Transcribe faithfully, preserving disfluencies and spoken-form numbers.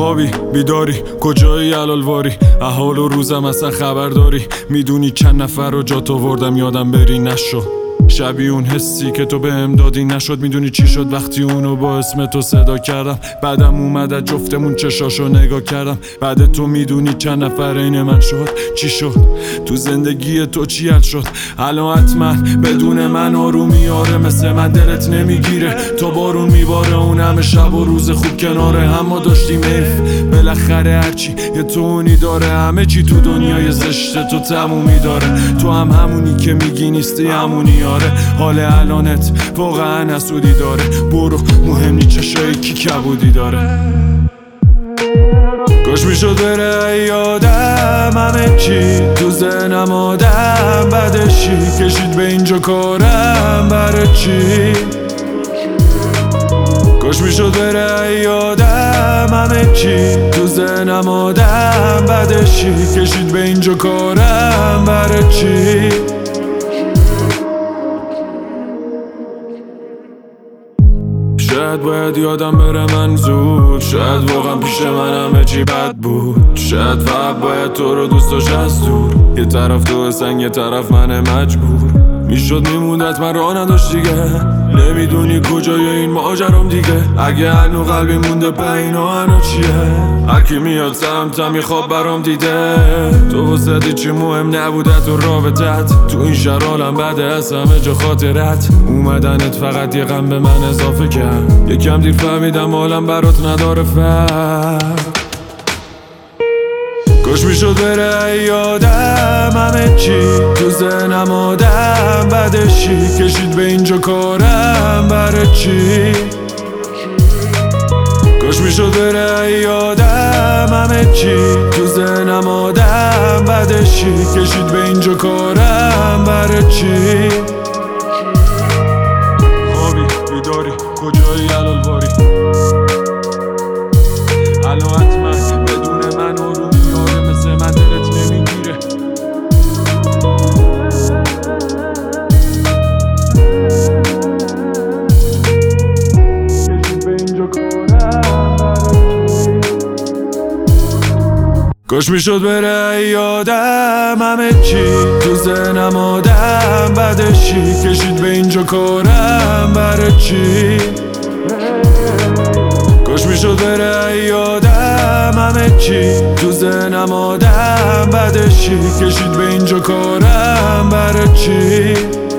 خوابی بیداری کجایی علالواری احوال و روزم اصلا خبر داری میدونی چند نفر رو جات آوردم یادم بری نشو شبیه اون حسی که تو بهم دادی نشد میدونی چی شد وقتی اونو با اسم تو صدا کردم بعدم اومد از جفتمون چشاشو نگاه کردم بعد تو میدونی چند نفر این من شد چی شد تو زندگی تو چی حل شد الان حتما بدون من آروم میاره مثل من دلت نمیگیره تا بارون میباره اون همه شب و روز خوب کناره هم ما داشتیم حیف بالاخره هرچی یه تونی داره همه چی تو دنیای زشته تو تمومی داره تو هم همونی که میگی نیستی همونی آره حال الانت واقعا حسودی داره برو مهم نی چشای کی کبودی داره کاش میشد بره یادم همه چی تو ذهنم آدم بدشی کشید به اینجا کارم برای چی کاش میشد بره یادم همه چی تو ذهنم آدم بدشی کشید به اینجا کارم برای چی شاید باید یادم بره من زود شاید واقعا پیش من همه چی بد بود شاید فقط باید تو رو دوست داشت از دور یه طرف تو سنگ یه طرف من مجبور میشد میموندت من راه نداشت دیگه نمیدونی کجای این ماجرام دیگه اگه هنو قلبی مونده پینا هنو چیه هرکی میاد سمتم یه خواب برام دیده تو وسطی چی مهم نبوده تو رابطت تو این شرالم بده از همه جا خاطرت اومدنت فقط یه غم به من اضافه کرد یکم دیر فهمیدم حالم برات نداره فرق کاش میشد بره یادم همه چی تو ذهنم آدم بدشی کشید به اینجا کارم برای چی کاش میشد بره یادم همه چی تو ذهنم آدم بدشی کشید به اینجا کارم برای چی خوابی بیداری کجایی علالواری الان حتما بدون من آروم میاره مثل من دلت نمیگیره کشید به اینجا کارم کاش میشد بره یادم همه چی تو ذهنم آدم بدشی کشید به اینجا کارم برای چی کاش میشد بره یادم همه چی تو ذهنم آدم بدشی کشید به اینجا کارم برای چی